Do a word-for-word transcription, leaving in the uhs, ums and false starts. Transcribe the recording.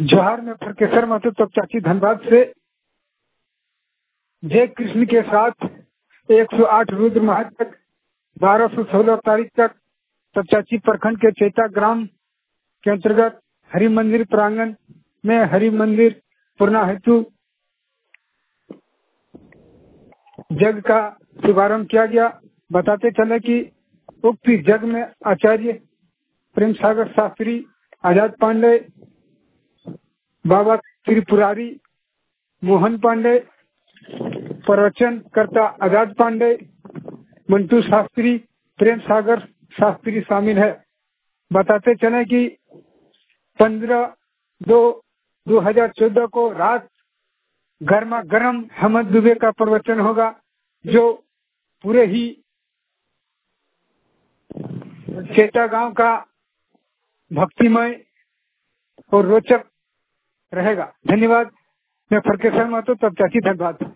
जोहार में फरकेसर महतो तब चाची धनबाद से जय कृष्ण के साथ एक सौ आठ रुद्र माह तक बारह सौ सोलह तारीख तक तब चाची प्रखंड के चेता ग्राम के अंतर्गत हरि मंदिर प्रांगण में हरि मंदिर पूर्णा हेतु जग का शुभारंभ किया गया। बताते चले कि उक्त जग में आचार्य प्रेम सागर शास्त्री, आजाद पांडे, बाबा त्रिपुरारी, मोहन पांडे, प्रवचन करता आजाद पांडे, मंटू शास्त्री, प्रेम सागर शास्त्री शामिल है। बताते चले कि पंद्रह दो दो हजार चौदह को रात गर्मा गर्म हेमंत दुबे का प्रवचन होगा, जो पूरे ही चेता गांव का भक्तिमय और रोचक रहेगा। धन्यवाद। मैं फरकेसर महतो तब चाची धनबाद।